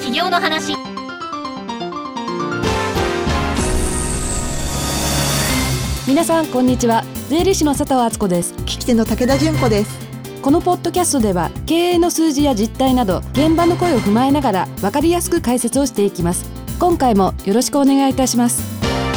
企業の話。 皆さんこんにちは。税理士の佐藤敦子です。 聞き手の武田純子です。 このポッドキャストでは経営の数字や実態など現場の声を踏まえながら分かりやすく解説をしていきます。今回もよろしくお願いいたします。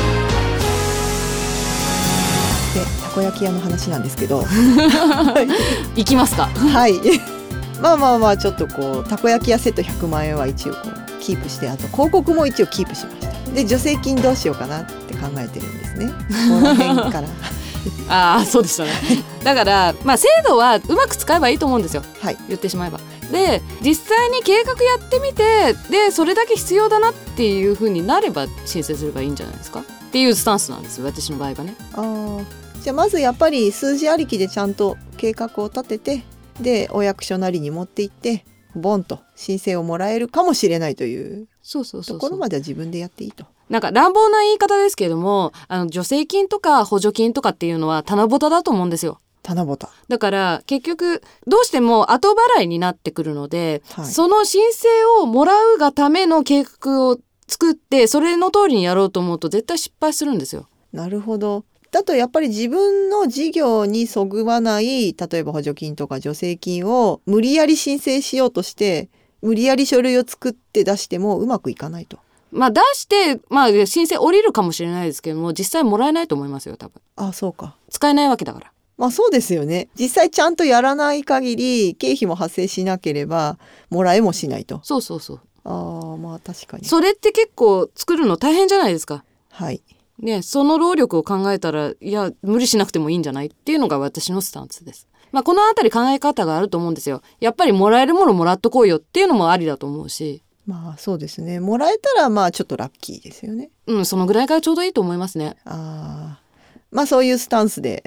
で、たこ焼き屋の話なんですけどいきますか。 はいまあちょっとこうたこ焼き屋セット100万円は一応こうキープして、あと広告も一応キープしました。で、助成金どうしようかなって考えてるんですね。この辺からああ、そうでしたね。だから、制度はうまく使えばいいと思うんですよ、 はい、 言ってしまえば。で、実際に計画やってみて、でそれだけ必要だなっていう風になれば申請すればいいんじゃないですかっていうスタンスなんですよ、私の場合はね。 じゃあまずやっぱり数字ありきでちゃんと計画を立てて、でお役所なりに持って行ってボンと申請をもらえるかもしれないというところまでは自分でやっていいと。 なんか乱暴な言い方ですけれども、助成金とか補助金とかっていうのは棚ぼただと思うんですよ。 棚ぼただから結局どうしても後払いになってくるので、 はい、 その申請をもらうがための計画を作ってそれの通りにやろうと思うと絶対失敗するんですよ。 なるほど。だとやっぱり自分の事業にそぐわない、例えば補助金とか助成金を無理やり申請しようとして無理やり書類を作って出してもうまくいかないと。出して、申請降りるかもしれないですけども、実際もらえないと思いますよ、多分。 あ、そうか。 使えないわけだから。 そうですよね。実際ちゃんとやらない限り経費も発生しなければもらえもしないと。 そう。 確かに。 それって結構作るの大変じゃないですか。 はい。 ね、その労力を考えたら、いや無理しなくてもいいんじゃないっていうのが私のスタンスです。このあたり考え方があると思うんですよ。やっぱりもらえるものもらっとこうよっていうのもありだと思うし。 そうですね。もらえたらちょっとラッキーですよね。 そのぐらいがちょうどいいと思いますね。 そういうスタンスで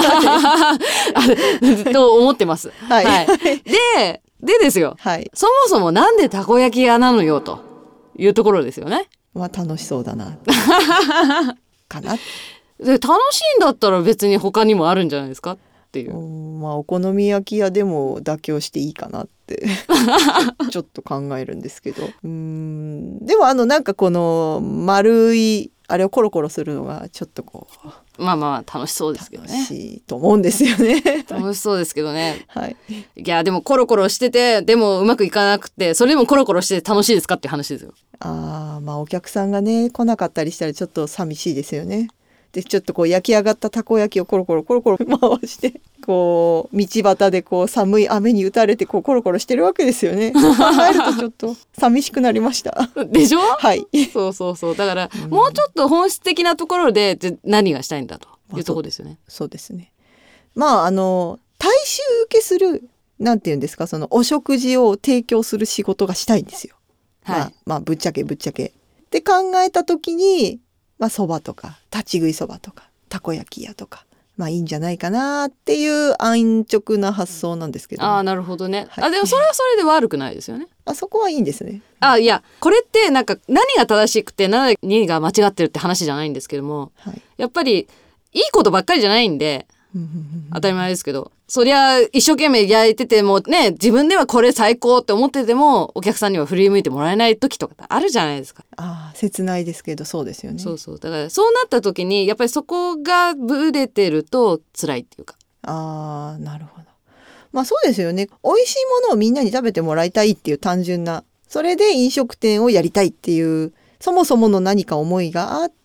と思ってます。 はい。 でですよ、 はい。 そもそもなんでたこ焼き屋なのよというところですよね。 楽しそうだなかな。 で、楽しいんだったら別に他にもあるんじゃないですかっていう。 お好み焼き屋でも妥協していいかなってちょっと考えるんですけど、でもなんかこの丸いあれをコロコロするのがちょっとこう楽しそうですけどね。 楽しいと思うんですよね楽しそうですけどね。 はい。 いやでもコロコロしててでもうまくいかなくて、それでもコロコロして楽しいですかっていう話ですよ。 お客さんがね来なかったりしたらちょっと寂しいですよね。でちょっとこう焼き上がったたこ焼きをコロコロ回してこう道端でこう寒い雨に打たれてこうコロコロしてるわけですよね。そう考えるとちょっと寂しくなりましたでしょ。 はい。 そうだから、もうちょっと本質的なところで何がしたいんだというところですよね。 そうですね。大衆受けするなんていうんですか、そのお食事を提供する仕事がしたいんですよ。 はい。 ぶっちゃけって考えた時にそばとか立ち食いそばとかたこ焼き屋とかいいんじゃないかなっていう安直な発想なんですけど、 なるほどね。 はい、 でもそれはそれで悪くないですよね。 そこはいいんですね。 いやこれってなんか何が正しくて何が間違ってるって話じゃないんですけども、 はい、 やっぱりいいことばっかりじゃないんで当たり前ですけど、そりゃ一生懸命焼いててもね、自分ではこれ最高って思っててもお客さんには振り向いてもらえない時とかあるじゃないですか。 切ないですけどそうですよね。 そうだからそうなった時にやっぱりそこがブレてると辛いっていうか。 なるほど。そうですよね。美味しいものをみんなに食べてもらいたいっていう単純な、それで飲食店をやりたいっていうそもそもの何か思いがあって、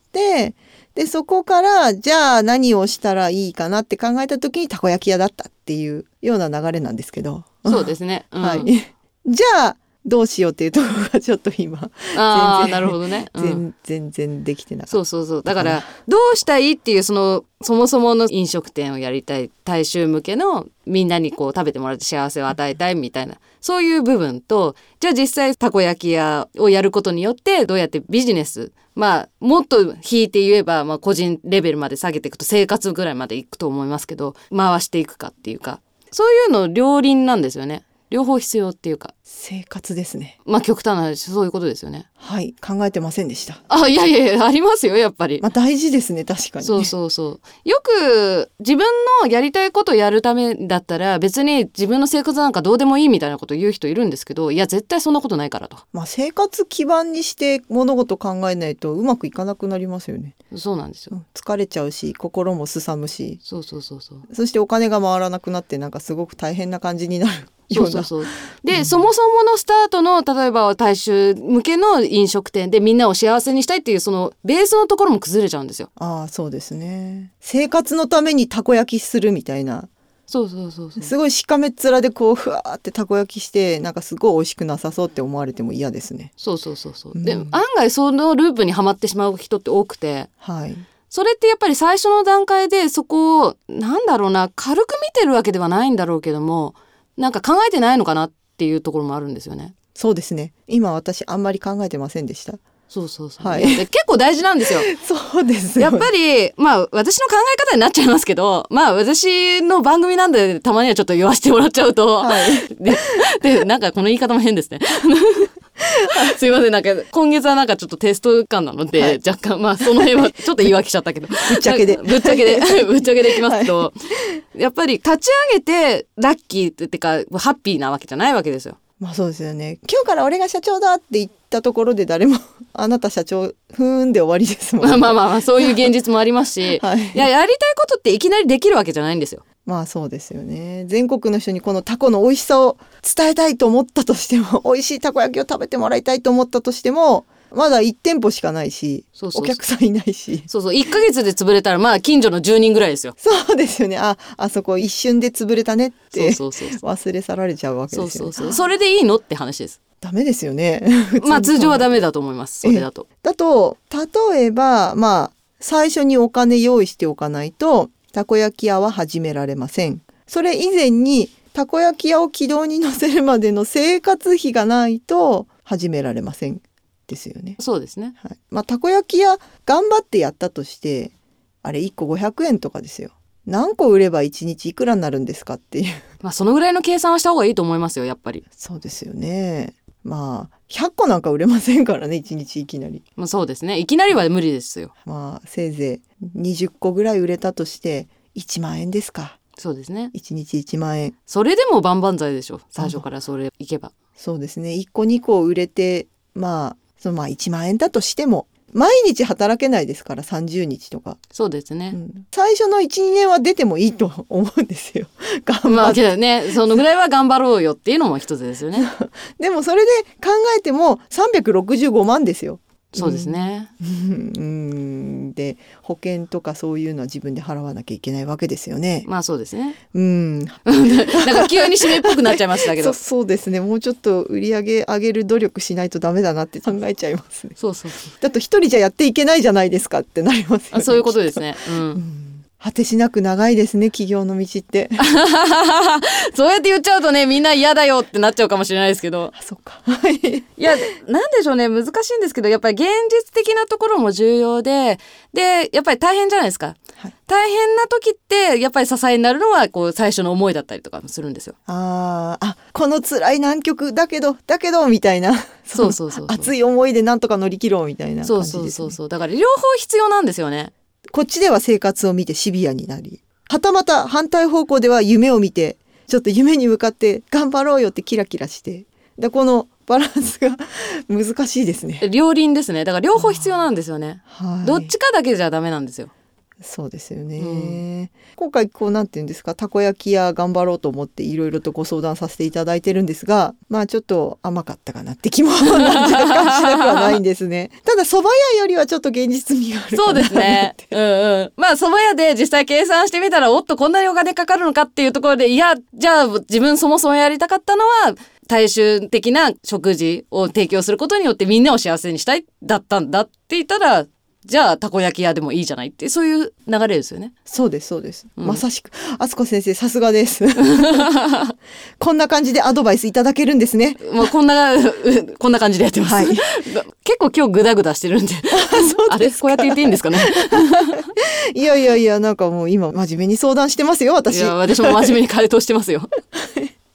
でそこからじゃあ何をしたらいいかなって考えた時にたこ焼き屋だったっていうような流れなんですけど。 そうですね、 はい。じゃあどうしようっていうところがちょっと今なるほどね、 全然できてなかった。 そうだからどうしたいっていうそもそもの飲食店をやりたい、大衆向けのみんなにこう食べてもらって幸せを与えたいみたいなそういう部分と、じゃあ実際たこ焼き屋をやることによってどうやってビジネス、もっと引いて言えば、個人レベルまで下げていくと生活ぐらいまでいくと思いますけど回していくかっていうか、そういうの両輪なんですよね。 両方必要っていうか、 生活ですね。 まあ極端な話そういうことですよね。 はい、考えてませんでした。 あ、いやいやいや、ありますよやっぱり。 まあ大事ですね、確かにね。 そうそうそう。よく自分のやりたいことをやるためだったら別に自分の生活なんかどうでもいいみたいなこと言う人いるんですけど、いや絶対そんなことないからと。 まあ生活基盤にして物事考えないとうまくいかなくなりますよね。 そうなんですよ。 疲れちゃうし、心もすさむし、 そうそうそうそう。 そしてお金が回らなくなってなんかすごく大変な感じになるような。 そうそうそう。で、そもそものスタートの例えば大衆向けの飲食店でみんなを幸せにしたいっていうそのベースのところも崩れちゃうんですよ。 ああ、そうですね。生活のためにたこ焼きするみたいな。 そうそうそうそう。 すごいしかめっ面でこうふわーってたこ焼きしてなんかすごい美味しくなさそうって思われても嫌ですね。 そうそうそうそう。 うんで、案外そのループにはまってしまう人って多くて。 はい。 それってやっぱり最初の段階でそこをなんだろうな、軽く見てるわけではないんだろうけども、なんか考えてないのかなっていうところもあるんですよね。 そうですね。今私あんまり考えてませんでした。 そうそうそう。 はい。 で結構大事なんですよ。 そうですよ。 やっぱりまあ私の考え方になっちゃいますけど、まあ私の番組なんでたまにはちょっと言わせてもらっちゃうと、 はい。 でなんかこの言い方も変ですね。すいません、なんか今月はなんかちょっとテスト感なので、 はい、 若干まあその辺はちょっと言い訳しちゃったけど、ぶっちゃけでぶっちゃけでぶっちゃけでいきますと、やっぱり立ち上げてラッキーってかハッピーなわけじゃないわけですよ。 まあそうですよね。今日から俺が社長だって言ったところで誰もあなた社長ふーんで終わりですもんね。 まあまあまあそういう現実もありますし、 はい、 いや、やりたいことっていきなりできるわけじゃないんですよ。 まあそうですよね。全国の人にこのタコの美味しさを伝えたいと思ったとしても、美味しいたこ焼きを食べてもらいたいと思ったとしても、まだ1店舗しかないし、 そうそうそう、 お客さんいないし。 そうそう、1ヶ月で潰れたらまあ近所の10人ぐらいですよ。 そうですよね。あそこ一瞬で潰れたねってそうそうそう、 忘れ去られちゃうわけですよね。 そうそうそう、それでいいのって話です。 ダメですよね。 まあ通常はダメだと思います。それだと。 例えばまあ最初にお金用意しておかないとたこ焼き屋は始められません。それ以前にたこ焼き屋を軌道に乗せるまでの生活費がないと始められませんですよね。 そうですね。 はい、まあたこ焼き屋頑張ってやったとしてあれ1個500円とかですよ。何個売れば1日いくらになるんですかっていう。 まあそのぐらいの計算はした方がいいと思いますよ、やっぱり。 そうですよね。まあ100個なんか売れませんからね、1日いきなり。 まあそうですね。いきなりは無理ですよ。 まあせいぜい20個ぐらい売れたとして1万円ですか。 そうですね。 1日1万円。 それでも万々歳でしょ。最初からそれいけば。 そうですね。1個2個売れてまあ1万円だとしても毎日働けないですから30日とか。 そうですね。 最初の 1,2 年は出てもいいと思うんですよ。頑張って。 まあけどね、そのぐらいは頑張ろうよっていうのも一つですよね。 でもそれで考えても365万ですよ。 そうですね。 で保険とかそういうのは自分で払わなきゃいけないわけですよね。 まあそうですね。 なんか急に締めっぽくなっちゃいましたけど。 そうですね。もうちょっと売り上げ上げる努力しないとダメだなって考えちゃいますね。 そうそう。 だと一人じゃやっていけないじゃないですかってなりますよね。 そういうことですね。 果てしなく長いですね、起業の道って。 そうやって言っちゃうとね、みんな嫌だよってなっちゃうかもしれないですけど。 そうか。 いや、なんでしょうね、難しいんですけど、やっぱり現実的なところも重要で、やっぱり大変じゃないですか。はい、大変な時ってやっぱり支えになるのはこう最初の思いだったりとかもするんですよ。 この辛い難局だけどみたいな。 そう熱い思いでなんとか乗り切ろうみたいな感じですね。 そうだから両方必要なんですよね。 こっちでは生活を見てシビアになり、はたまた反対方向では夢を見て、ちょっと夢に向かって頑張ろうよってキラキラして、このバランスが難しいですね。 両輪ですね。だから両方必要なんですよね。どっちかだけじゃダメなんですよ。 そうですよね。今回なんていうんですか、たこ焼き屋頑張ろうと思っていろいろとご相談させていただいてるんですが、まあちょっと甘かったかなって気も若干しなくはないんですね。ただ蕎麦屋よりはちょっと現実味があるかな。 そうですね。まあ蕎麦屋で実際計算してみたら、おっとこんなにお金かかるのかっていうところで、いやじゃあ自分そもそもやりたかったのは大衆的な食事を提供することによってみんなを幸せにしたいだったんだって言ったら、じゃあたこ焼き屋でもいいじゃないって、そういう流れですよね。 そうです、まさしく敦子先生さすがですこんな感じでアドバイスいただけるんですね。 もうこんな感じでやってます、はい、結構今日グダグダしてるんであれこうやって言っていいんですかねいやなんかもう今真面目に相談してますよ、私。 いや私も真面目に回答してますよ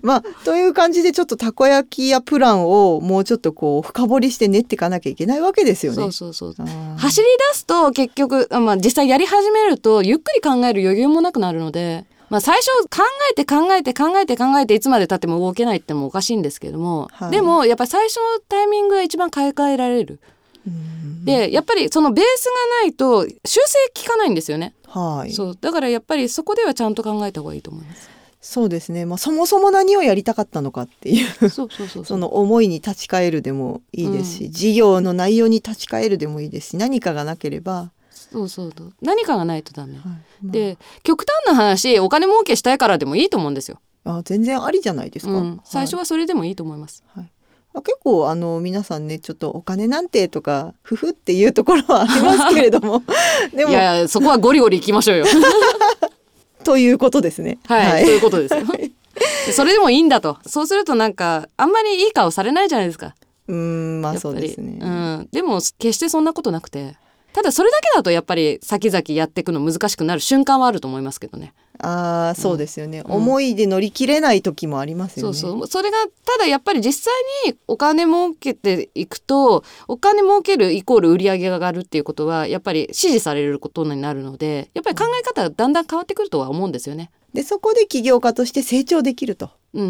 まあという感じでちょっとたこ焼きやプランをもうちょっとこう深掘りして練っていかなきゃいけないわけですよね。 そう走り出すと結局、実際やり始めるとゆっくり考える余裕もなくなるので、最初考えていつまで経っても動けないってもおかしいんですけども、はい、でもやっぱり最初のタイミングが一番買い替えられる。でやっぱりそのベースがないと修正効かないんですよね。はい、そうだからやっぱりそこではちゃんと考えた方がいいと思います。 そうですね、そもそも何をやりたかったのかっていうその思いに立ち返るでもいいですし、事業の内容に立ち返るでもいいですし、何かがなければ何かがないとダメ、で極端な話お金儲けしたいからでもいいと思うんですよ。 全然ありじゃないですか、 最初はそれでもいいと思います、 結構皆さんねちょっとお金なんてとかふふっていうところはありますけれどもでもいやそこはゴリゴリいきましょうよということですね。 はい、そういうことですよそれでもいいんだと。そうするとなんかあんまりいい顔されないじゃないですか。 そうですね、 でも決してそんなことなくて、ただそれだけだとやっぱり先々やっていくの難しくなる瞬間はあると思いますけどね。 そうですよね、思いで乗り切れない時もありますよね。 それがただやっぱり実際にお金儲けていくと、お金儲けるイコール売り上げが上がるっていうことはやっぱり支持されることになるので、やっぱり考え方がだんだん変わってくるとは思うんですよね。 でそこで起業家として成長できると、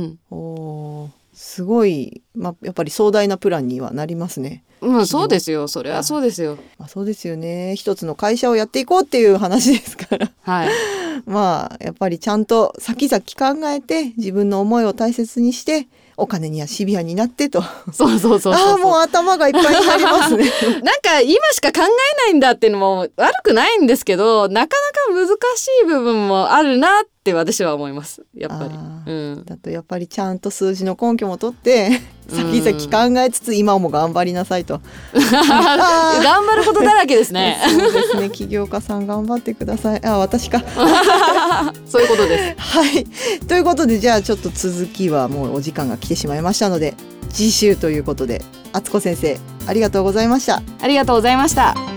すごい、やっぱり壮大なプランにはなりますね。 そうですよ、それはそうですよ。 そうですよね、一つの会社をやっていこうっていう話ですからはいやっぱりちゃんと先々考えて自分の思いを大切にしてお金にはシビアになってと。 そうもう頭がいっぱいになりますねなんか今しか考えないんだっていうのも悪くないんですけど、なかなか難しい部分もあるなって私は思います。やっぱり、 だとやっぱりちゃんと数字の根拠も取って先々考えつつ今も頑張りなさいと頑張ることだらけですねそうですね、起業家さん頑張ってください。私かそういうことです。 はい、ということでじゃあちょっと続きはもうお時間が来てしまいましたので次週ということで、敦子先生ありがとうございました。 ありがとうございました。